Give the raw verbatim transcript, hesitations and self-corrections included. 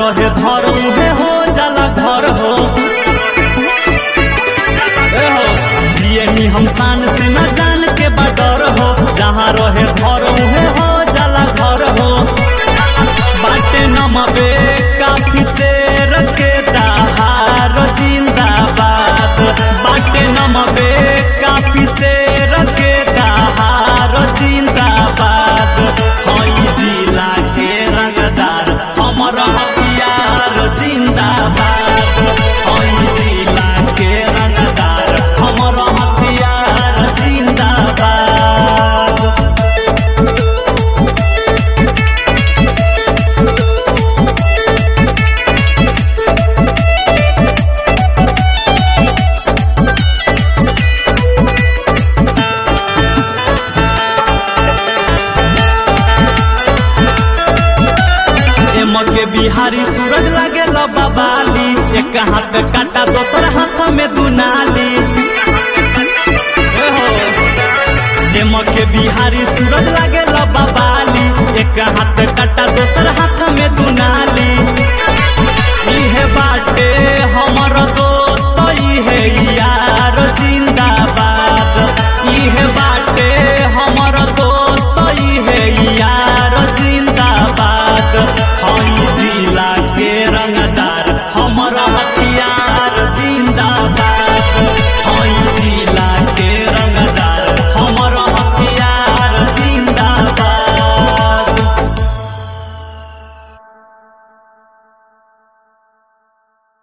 रहे धर उहे हो जाला घर हो जियनी हम शान से न जान के बडर हो जहाँ रहे धर उहे हो जाला घर हो बाटे नमबे काफी से रखे दहार जिंदाबाद बाटे नमबे काफी से रखे दहार जिंदाबाद हई जिला के रंगदार हमर हथियार जिंदाबाद हई जिला के रंगदार हमर हथियार जिंदाबाद। के बिहारी सूरज लागे बाबाली एक हाथ काटा दोसर हाथ में दुनाली के बिहारी सूरज लागे बाबाली एक हाथ काटा दोसर हाथ में दुनाली इहे बाटे हमर